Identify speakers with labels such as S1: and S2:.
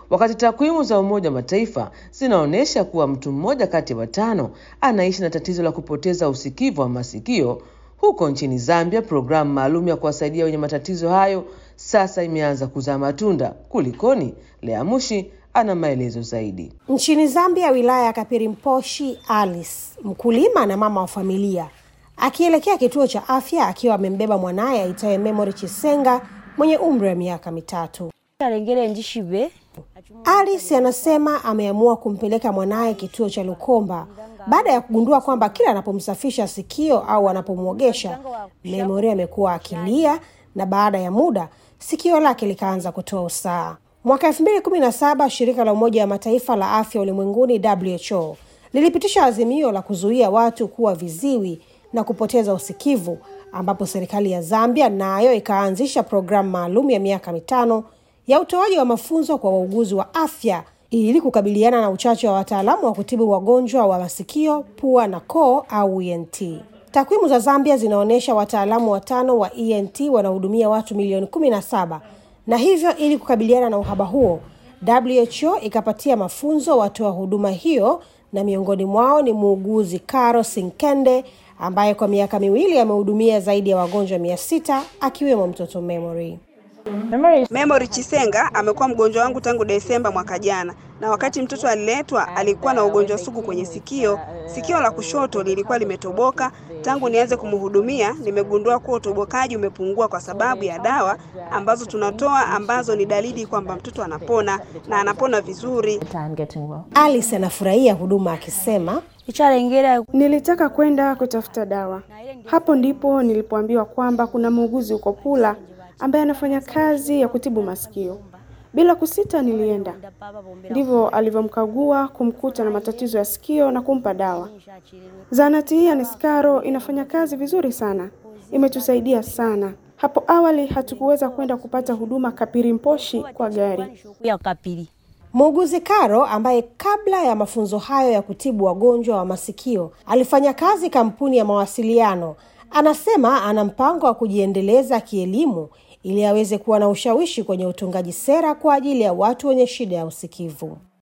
S1: wakati takwimu za Umoja wa Mataifa zinaonyesha kuwa mtu mmoja kati ya 5 anaishi na tatizo la kupoteza usikivu wa masikio. Huko nchini Zambia, programu maalum ya kuwasaidia wenye matatizo hayo sasa imeanza kuzaa matunda. Kulikoni? Lea Mushi ana maelezo zaidi.
S2: Nchini Zambia, wilaya ya Kapirimposhi, Alice, mkulima na mama wa familia, akielekea kituo cha afya akiwa amembeba mwanaye aitwaye Memory Chisenga mwenye umri wa miaka 3. Alice anasema ameamua kumpeleka mwanaye kituo cha Lukomba baada ya kugundua kwamba kila anapomsafisha sikio au anapomuogesha, Memory amekuwa akilia na baada ya muda sikio lake likaanza kutoa usaha. Mwaka 2017 shirika la Umoja wa Mataifa la Afya Ulimwenguni WHO lilipitisha azimio la kuzuia watu kuwa viziwi na kupoteza usikivu, ambapo serikali ya Zambia nayo ikaanzisha programu maalum ya miaka 5 ya utoaji wa mafunzo kwa wauguzi wa afya ili kukabiliana na uchache wa wataalamu wa kutibu wagonjwa wa masikio, pua na koo au ENT. Takwimu za Zambia zinaonyesha wataalamu 5 wa ENT wanahudumia watu milioni 17, na hivyo ili kukabiliana na uhaba huo, WHO ikapatia mafunzo watoa huduma hiyo, na miongoni mwao ni muuguzi Karo Sinkende ambaye kwa miaka 2 amehudumia zaidi ya wagonjwa 600 akiwemo mtoto Memory.
S3: Memory Chisenga amekuwa mgonjwa wangu tangu Desemba mwaka jana, na wakati mtoto aliletwa alikuwa na ugonjwa sugu kwenye sikio. Sikio la kushoto lilikuwa limetoboka. Tangu nianze kumhudumia nimegundua kuwa utobokaji umepungua kwa sababu ya dawa ambazo tunatoa, ambazo ni dalili kwamba mtoto anapona na anapona vizuri.
S2: Alice anafurahia huduma akisema,
S4: nilitaka kwenda kutafuta dawa. Hapo ndipo nilipoambiwa kwamba kuna muuguzi uko Pula ambaye anafanya kazi ya kutibu masikio. Bila kusita nilienda. Ndivyo alivyomkagua, kumkuta na matatizo ya sikio na kumpa dawa. Zahanati hii ya Niskaro inafanya kazi vizuri sana. Imetusaidia sana. Hapo awali hatukuweza kwenda kupata huduma Kapirimposhi kwa gari.
S2: Muuguzi Karo ambaye kabla ya mafunzo hayo ya kutibu wagonjwa wa masikio alifanya kazi kampuni ya mawasiliano, anasema ana mpango wa kujiendeleza kielimu ili aweze kuwa na ushawishi kwenye utungaji sera kwa ajili ya watu wenye shida ya usikivu.